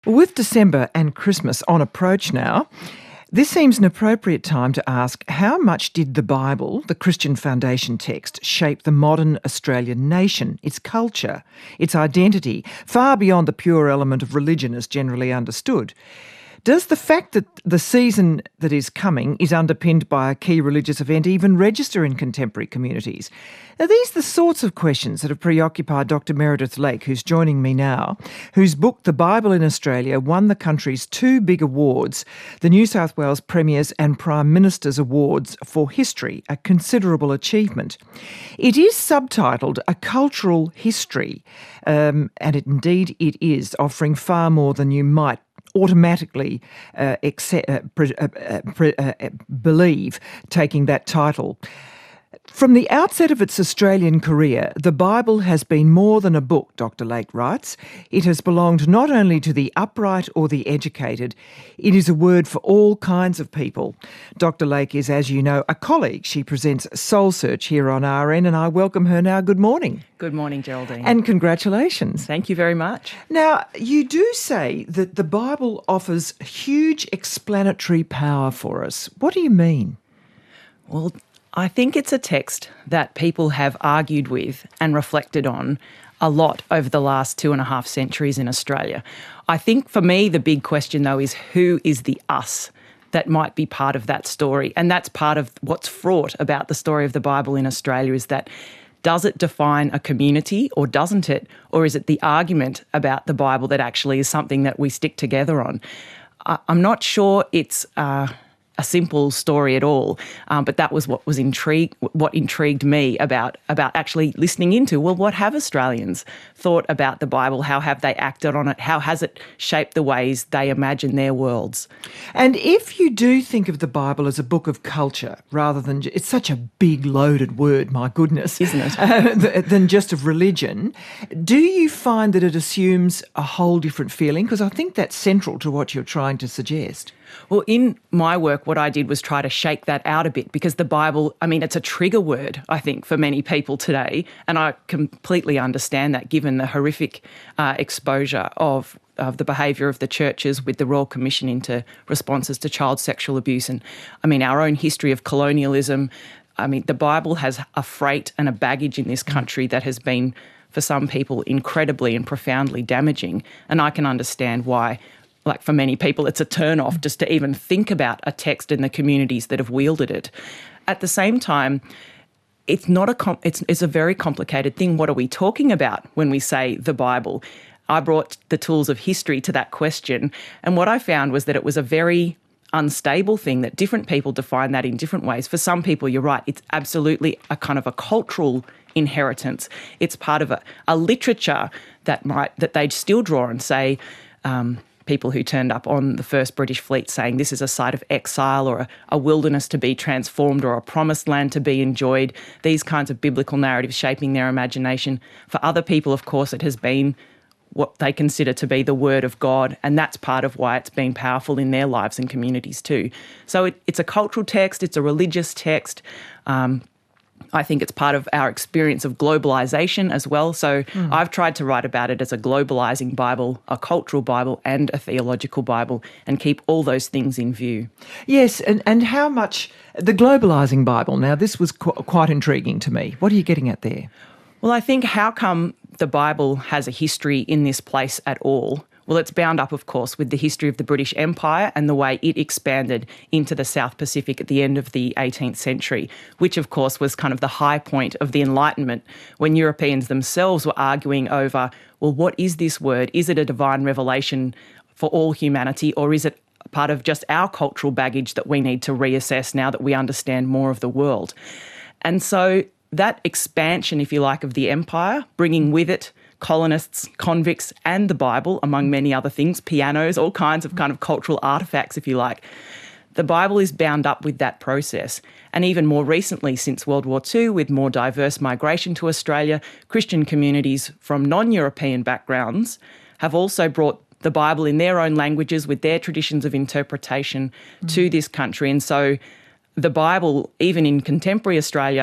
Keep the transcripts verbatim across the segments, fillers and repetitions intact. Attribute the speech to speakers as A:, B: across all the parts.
A: With December and Christmas on approach now, this seems an appropriate time to ask, how much did the Bible, the Christian foundation text, shape the modern Australian nation, its culture, its identity, far beyond the pure element of religion as generally understood? Does the fact that the season that is coming is underpinned by a key religious event even register in contemporary communities? Are these the sorts of questions that have preoccupied Doctor Meredith Lake, who's joining me now, whose book The Bible in Australia won the country's two big awards, the New South Wales Premier's and Prime Minister's Awards for History, a considerable achievement. It is subtitled A Cultural History, um, and it, indeed it is, offering far more than you might automatically uh, accept, uh, pre- uh, uh, pre- uh, believe taking that title. From the outset of its Australian career, the Bible has been more than a book, Doctor Lake writes. It has belonged not only to the upright or the educated, it is a word for all kinds of people. Doctor Lake is, as you know, a colleague. She presents Soul Search here on R N, and I welcome her now. Good morning.
B: Good morning, Geraldine.
A: And congratulations.
B: Thank you very much.
A: Now, you do say that the Bible offers huge explanatory power for us. What do you mean?
B: Well, I think it's a text that people have argued with and reflected on a lot over the last two and a half centuries in Australia. I think for me, the big question, though, is who is the us that might be part of that story? And that's part of what's fraught about the story of the Bible in Australia, is that does it define a community or doesn't it? Or is it the argument about the Bible that actually is something that we stick together on? I- I'm not sure it's Uh, a simple story at all, um, but that was what was intrigued. What intrigued me about about actually listening into. Well, what have Australians thought about the Bible? How have they acted on it? How has it shaped the ways they imagine their worlds?
A: And if you do think of the Bible as a book of culture, rather than it's such a big loaded word, my goodness,
B: isn't it?
A: Uh, than just of religion, do you find that it assumes a whole different feeling? Because I think that's central to what you're trying to suggest.
B: Well, in my work, what I did was try to shake that out a bit, because the Bible, I mean, it's a trigger word, I think, for many people today. And I completely understand that, given the horrific uh, exposure of, of the behaviour of the churches with the Royal Commission into responses to child sexual abuse. And, I mean, our own history of colonialism. I mean, the Bible has a freight and a baggage in this country that has been, for some people, incredibly and profoundly damaging. And I can understand why, like for many people, it's a turn-off just to even think about a text in the communities that have wielded it. At the same time, it's not a com- it's it's a very complicated thing. What are we talking about when we say the Bible? I brought the tools of history to that question, and what I found was that it was a very unstable thing, that different people define that in different ways. For some people, you're right, it's absolutely a kind of a cultural inheritance. It's part of a, a literature that might that they'd still draw and say, um, people who turned up on the first British fleet saying this is a site of exile, or a, a wilderness to be transformed, or a promised land to be enjoyed, these kinds of biblical narratives shaping their imagination. For other people, of course, it has been what they consider to be the word of God, and that's part of why it's been powerful in their lives and communities too. So it, it's a cultural text, it's a religious text. Um, I think it's part of our experience of globalisation as well. So mm. I've tried to write about it as a globalising Bible, a cultural Bible and a theological Bible, and keep all those things in view.
A: Yes, and, and how much the globalising Bible, now this was qu- quite intriguing to me. What are you getting at there?
B: Well, I think how come the Bible has a history in this place at all? Well, it's bound up, of course, with the history of the British Empire and the way it expanded into the South Pacific at the end of the eighteenth century, which, of course, was kind of the high point of the Enlightenment, when Europeans themselves were arguing over, well, what is this word? Is it a divine revelation for all humanity, or is it part of just our cultural baggage that we need to reassess now that we understand more of the world? And so that expansion, if you like, of the empire, bringing with it colonists, convicts, and the Bible, among many other things, pianos, all kinds of kind of cultural artefacts, if you like. The Bible is bound up with that process. And even more recently, since World War Two, with more diverse migration to Australia, Christian communities from non-European backgrounds have also brought the Bible in their own languages with their traditions of interpretation mm. to this country. And so the Bible, even in contemporary Australia,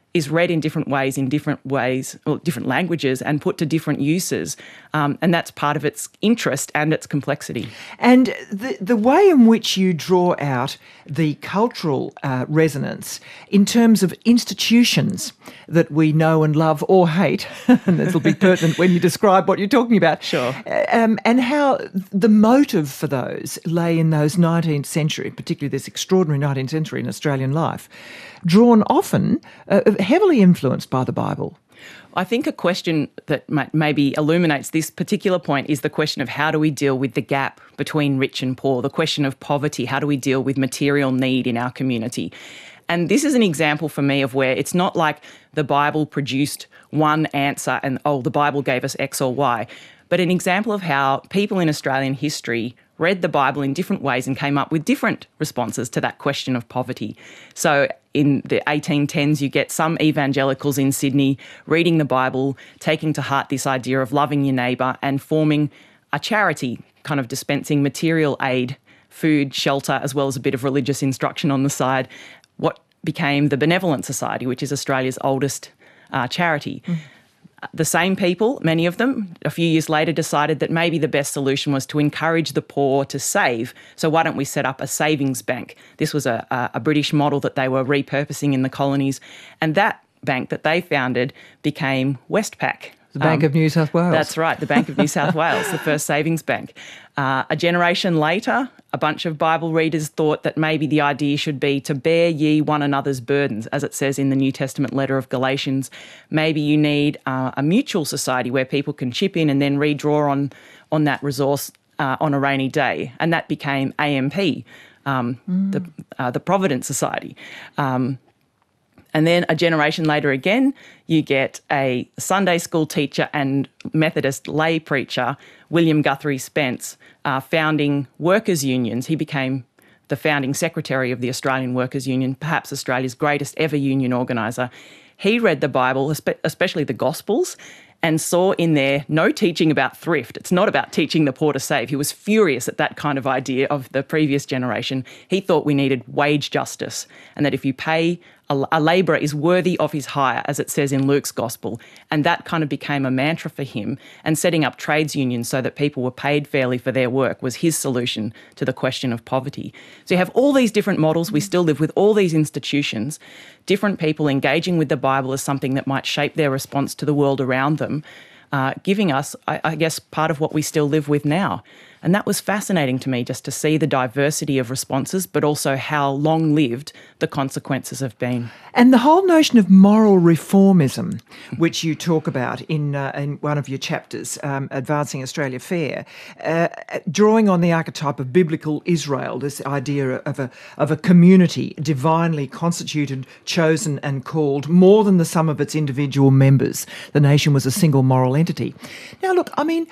B: is read in different ways, in different ways, or different languages, and put to different uses. Um, and that's part of its interest and its complexity.
A: And the, the way in which you draw out the cultural uh, resonance in terms of institutions that we know and love or hate, and this will be pertinent when you describe what you're talking about.
B: Sure.
A: Um, and how the motive for those lay in those nineteenth century, particularly this extraordinary nineteenth century in Australian life, drawn often, uh, heavily influenced by the Bible.
B: I think a question that maybe illuminates this particular point is the question of how do we deal with the gap between rich and poor, the question of poverty, how do we deal with material need in our community? And this is an example for me of where it's not like the Bible produced one answer and, oh, the Bible gave us X or Y, but an example of how people in Australian history read the Bible in different ways and came up with different responses to that question of poverty. So in the eighteen tens, you get some evangelicals in Sydney reading the Bible, taking to heart this idea of loving your neighbour and forming a charity, kind of dispensing material aid, food, shelter, as well as a bit of religious instruction on the side, what became the Benevolent Society, which is Australia's oldest uh, charity. Mm. The same people, many of them, a few years later decided that maybe the best solution was to encourage the poor to save. So why don't we set up a savings bank? This was a, a British model that they were repurposing in the colonies. And that bank that they founded became Westpac.
A: The Bank um, of New South Wales.
B: That's right, the Bank of New South Wales, the first savings bank. Uh, a generation later, a bunch of Bible readers thought that maybe the idea should be to bear ye one another's burdens, as it says in the New Testament letter of Galatians. Maybe you need uh, a mutual society where people can chip in and then redraw on, on that resource uh, on a rainy day. And that became A M P, um, mm. the, uh, the Providence Society. Um, And then a generation later again, you get a Sunday school teacher and Methodist lay preacher, William Guthrie Spence, uh, founding workers' unions. He became the founding secretary of the Australian Workers' Union, perhaps Australia's greatest ever union organiser. He read the Bible, especially the Gospels, and saw in there no teaching about thrift. It's not about teaching the poor to save. He was furious at that kind of idea of the previous generation. He thought we needed wage justice and that if you pay a, a labourer is worthy of his hire, as it says in Luke's Gospel. And that kind of became a mantra for him. And setting up trades unions so that people were paid fairly for their work was his solution to the question of poverty. So you have all these different models. We still live with all these institutions, different people engaging with the Bible as something that might shape their response to the world around them, uh, giving us, I, I guess, part of what we still live with now. And that was fascinating to me, just to see the diversity of responses, but also how long-lived the consequences have been.
A: And the whole notion of moral reformism, which you talk about in uh, in one of your chapters, um, Advancing Australia Fair, uh, drawing on the archetype of biblical Israel, this idea of a of a community divinely constituted, chosen and called, more than the sum of its individual members. The nation was a single moral entity. Now, look, I mean,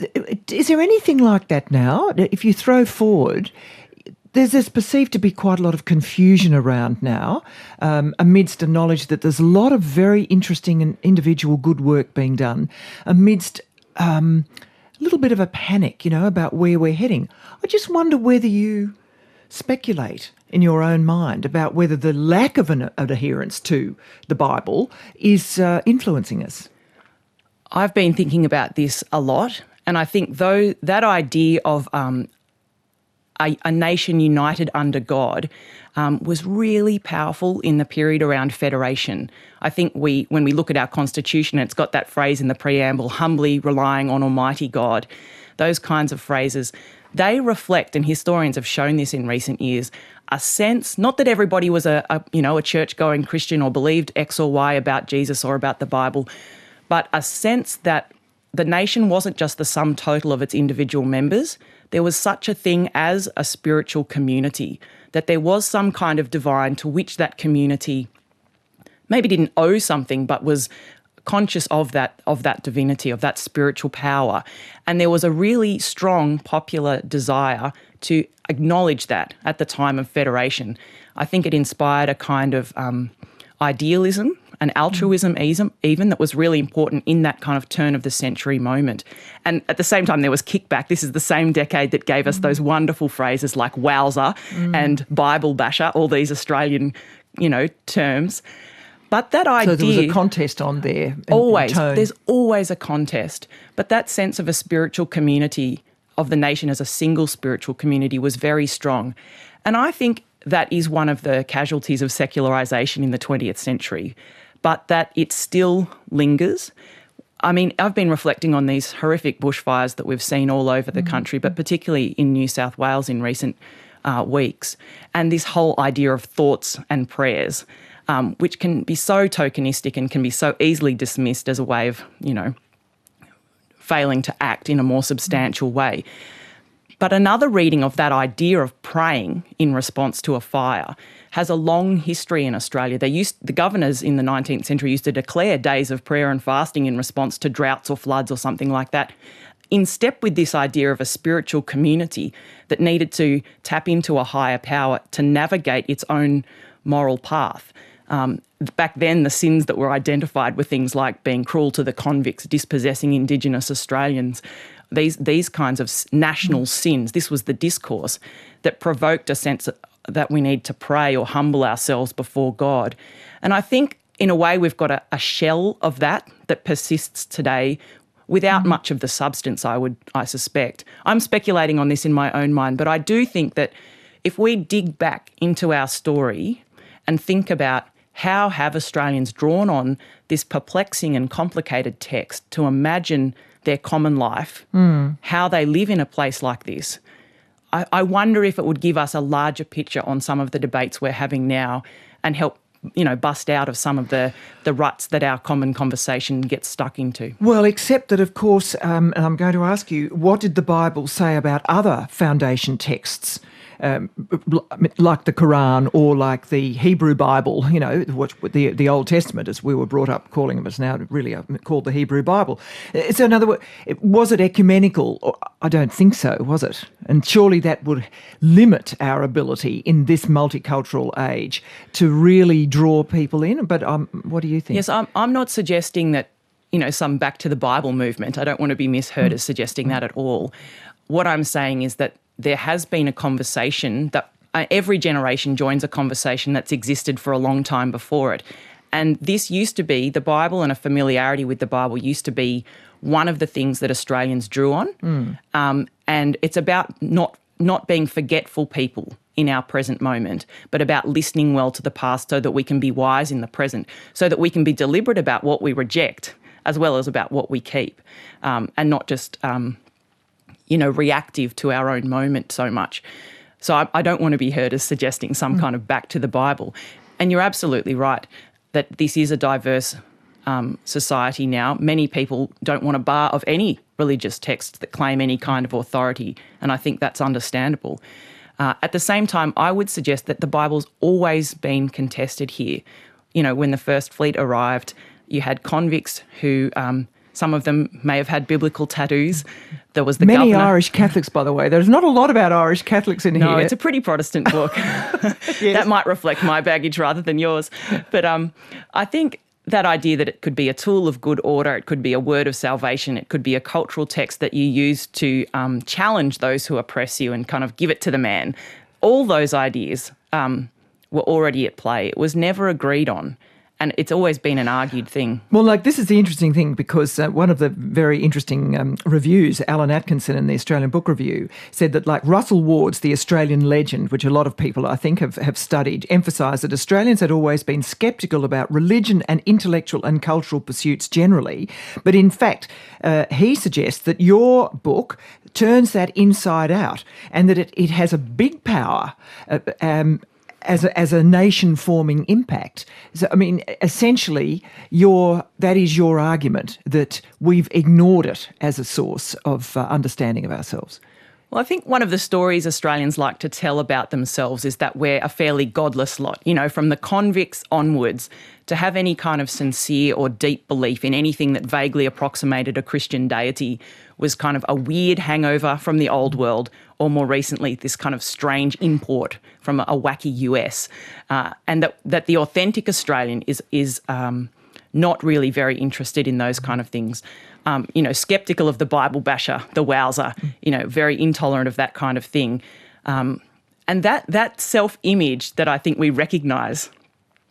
A: is there anything like that now? If you throw forward, there's, there's perceived to be quite a lot of confusion around now, um, amidst a knowledge that there's a lot of very interesting and individual good work being done, amidst um, a little bit of a panic, you know, about where we're heading. I just wonder whether you speculate in your own mind about whether the lack of an adherence to the Bible is uh, influencing us.
B: I've been thinking about this a lot. And I think though that idea of um, a, a nation united under God um, was really powerful in the period around federation. I think we, when we look at our constitution, it's got that phrase in the preamble, humbly relying on Almighty God. Those kinds of phrases, they reflect, and historians have shown this in recent years, a sense, not that everybody was a, a you know a church-going Christian or believed X or Y about Jesus or about the Bible, but a sense that the nation wasn't just the sum total of its individual members. There was such a thing as a spiritual community, that there was some kind of divine to which that community maybe didn't owe something, but was conscious of that, of that divinity, of that spiritual power. And there was a really strong popular desire to acknowledge that at the time of federation. I think it inspired a kind of um, idealism, an altruism even, that was really important in that kind of turn of the century moment. And at the same time, there was kickback. This is the same decade that gave us mm. those wonderful phrases like wowser mm. and Bible basher, all these Australian, you know, terms. But that idea...
A: So there was a contest on there. In,
B: always.
A: in tone.
B: There's always a contest. But that sense of a spiritual community, of the nation as a single spiritual community, was very strong. And I think that is one of the casualties of secularisation in the twentieth century, but that it still lingers. I mean, I've been reflecting on these horrific bushfires that we've seen all over the country, but particularly in New South Wales in recent uh, weeks, and this whole idea of thoughts and prayers, um, which can be so tokenistic and can be so easily dismissed as a way of, you know, failing to act in a more substantial way. But another reading of that idea of praying in response to a fire has a long history in Australia. They used, the governors in the nineteenth century used to declare days of prayer and fasting in response to droughts or floods or something like that, in step with this idea of a spiritual community that needed to tap into a higher power to navigate its own moral path. Um, back then, the sins that were identified were things like being cruel to the convicts, dispossessing Indigenous Australians, these these kinds of national sins. This was the discourse that provoked a sense that we need to pray or humble ourselves before God. And I think, in a way, we've got a, a shell of that that persists today without much of the substance, I would, I suspect. I'm speculating on this in my own mind, but I do think that if we dig back into our story and think about how have Australians drawn on this perplexing and complicated text to imagine their common life, mm. how they live in a place like this, I, I wonder if it would give us a larger picture on some of the debates we're having now and help, you know, bust out of some of the, the ruts that our common conversation gets stuck into.
A: Well, except that, of course, um, and I'm going to ask you, what did the Bible say about other foundation texts? Um, like the Quran or like the Hebrew Bible, you know, what the the Old Testament, as we were brought up calling them, is now really called the Hebrew Bible. So in other words, was it ecumenical? I don't think so, was it? And surely that would limit our ability in this multicultural age to really draw people in. But um, what do you think?
B: Yes, I'm, I'm not suggesting that, you know, some back to the Bible movement. I don't want to be misheard mm. as suggesting that at all. What I'm saying is that there has been a conversation that uh, every generation joins a conversation that's existed for a long time before it. And this used to be, the Bible and a familiarity with the Bible used to be one of the things that Australians drew on. Mm. Um, and it's about not not being forgetful people in our present moment, but about listening well to the past so that we can be wise in the present, so that we can be deliberate about what we reject as well as about what we keep, um, and not just... Um, you know, reactive to our own moment so much. So I, I don't want to be heard as suggesting some mm. kind of back to the Bible. And you're absolutely right that this is a diverse um, society now. Many people don't want a bar of any religious texts that claim any kind of authority, and I think that's understandable. Uh, at the same time, I would suggest that the Bible's always been contested here. You know, when the First Fleet arrived, you had convicts who... Um, Some of them may have had biblical tattoos. There was the
A: Many
B: governor.
A: Irish Catholics, by the way. There's not a lot about Irish Catholics in
B: no,
A: here.
B: No, it's a pretty Protestant book. Yes. That might reflect my baggage rather than yours. But um, I think that idea that it could be a tool of good order, it could be a word of salvation, it could be a cultural text that you use to um, challenge those who oppress you and kind of give it to the man, all those ideas um, were already at play. It was never agreed on. And it's always been an argued thing. Well,
A: like, this is the interesting thing, because uh, one of the very interesting um, reviews, Alan Atkinson in the Australian Book Review, said that, like, Russell Ward's The Australian Legend, which a lot of people, I think, have, have studied, emphasised that Australians had always been sceptical about religion and intellectual and cultural pursuits generally. But in fact, uh, he suggests that your book turns that inside out, and that it, it has a big power uh, um, as a, as a nation-forming impact. So, I mean, essentially, your that is your argument, that we've ignored it as a source of uh, understanding of ourselves.
B: Well, I think one of the stories Australians like to tell about themselves is that we're a fairly godless lot, you know, from the convicts onwards. To have any kind of sincere or deep belief in anything that vaguely approximated a Christian deity was kind of a weird hangover from the old world, or more recently, this kind of strange import from a, a wacky U S. Uh, and that, that the authentic Australian is, is um, not really very interested in those kind of things. Um, you know, sceptical of the Bible basher, the wowser, you know, very intolerant of that kind of thing. Um, and that that self-image that I think we recognise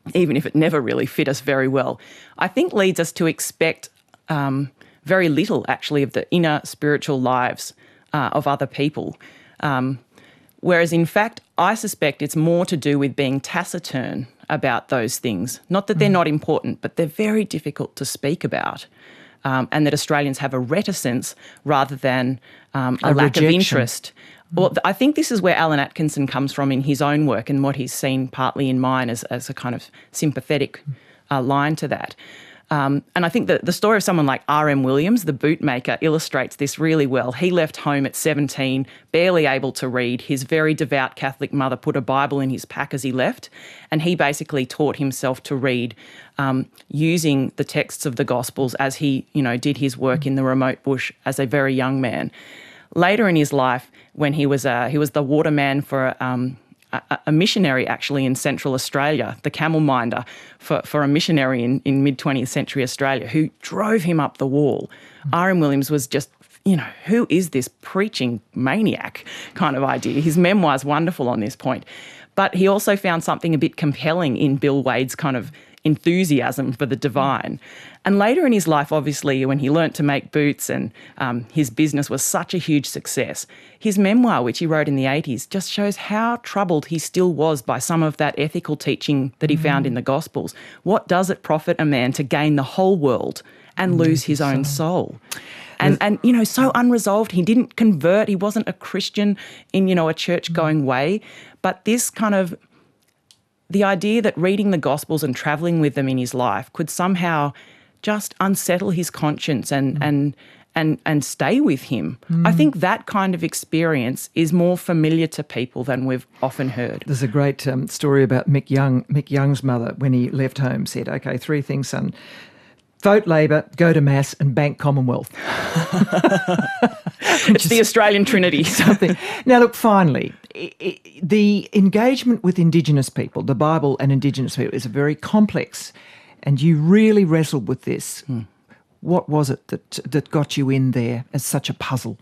B: even if it never really fit us very well, I think leads us to expect um, very little, actually, of the inner spiritual lives uh, of other people. Um, whereas, in fact, I suspect it's more to do with being taciturn about those things. Not that they're not important, but they're very difficult to speak about. Um, and that Australians have a reticence rather than um, a, a lack rejection. of interest. Well, I think this is where Alan Atkinson comes from in his own work and what he's seen partly in mine as, as a kind of sympathetic uh, line to that. Um, and I think that the story of someone like R M Williams, the bootmaker, illustrates this really well. He left home at seventeen, barely able to read. His very devout Catholic mother put a Bible in his pack as he left, and he basically taught himself to read um, using the texts of the Gospels as he, you know, did his work in the remote bush as a very young man. Later in his life, when he was uh, he was the waterman for um, a, a missionary actually in Central Australia, the camel minder for, for a missionary in, in mid-twentieth century Australia who drove him up the wall. Mm. R M Williams was just, you know, who is this preaching maniac kind of idea? His memoir's wonderful on this point. But he also found something a bit compelling in Bill Wade's kind of enthusiasm for the divine. And later in his life, obviously, when he learnt to make boots and um, his business was such a huge success, his memoir, which he wrote in the eighties, just shows how troubled he still was by some of that ethical teaching that he mm. found in the Gospels. What does it profit a man to gain the whole world and lose his own soul? And, and, you know, so unresolved. He didn't convert. He wasn't a Christian in, you know, a church-going way. But this kind of, the idea that reading the Gospels and travelling with them in his life could somehow just unsettle his conscience and mm. and and and stay with him. Mm. I think that kind of experience is more familiar to people than we've often heard.
A: There's a great um, story about Mick Young. Mick Young's mother, when he left home, said, "Okay, three things, son. Vote Labor, go to Mass and bank Commonwealth."
B: It's the Australian Trinity.
A: Something. Now, look, finally, the engagement with Indigenous people, the Bible and Indigenous people, is a very complex, and you really wrestled with this. Hmm. What was it that that got you in there as such a puzzle?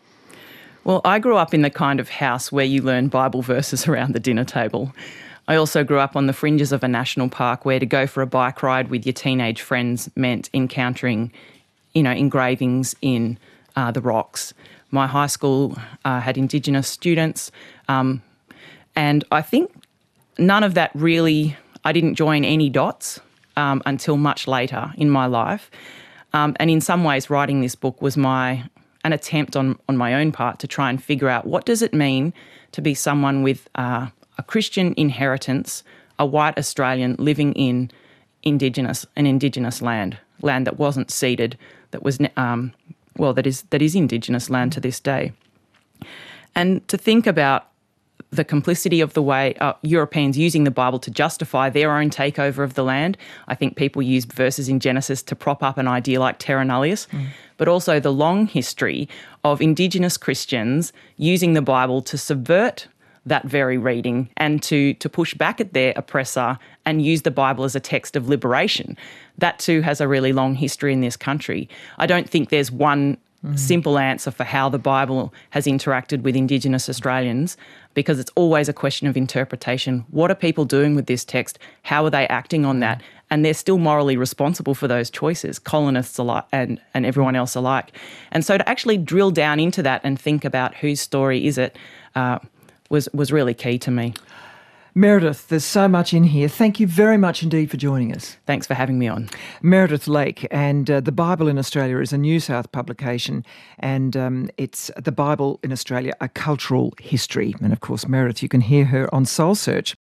B: Well, I grew up in the kind of house where you learn Bible verses around the dinner table. I also grew up on the fringes of a national park where to go for a bike ride with your teenage friends meant encountering, you know, engravings in uh, the rocks. My high school uh, had Indigenous students, um, and I think none of that really, I didn't join any dots um, until much later in my life. Um, and in some ways, writing this book was my an attempt on, on my own part to try and figure out what does it mean to be someone with uh, a Christian inheritance, a white Australian living in Indigenous, an Indigenous land, land that wasn't ceded, that was, um, well, that is that is Indigenous land to this day. And to think about the complicity of the way uh, Europeans using the Bible to justify their own takeover of the land. I think people used verses in Genesis to prop up an idea like terra nullius, mm. but also the long history of Indigenous Christians using the Bible to subvert that very reading and to to push back at their oppressor and use the Bible as a text of liberation. That too has a really long history in this country. I don't think there's one mm. simple answer for how the Bible has interacted with Indigenous Australians, because it's always a question of interpretation. What are people doing with this text? How are they acting on that? And they're still morally responsible for those choices, colonists alike and, and everyone else alike. And so to actually drill down into that and think about whose story is it, uh, was was really key to me.
A: Meredith, there's so much in here. Thank you very much indeed for joining us.
B: Thanks for having me on.
A: Meredith Lake, and uh, The Bible in Australia is a New South publication, and um, it's The Bible in Australia, A Cultural History. And of course, Meredith, you can hear her on Soul Search.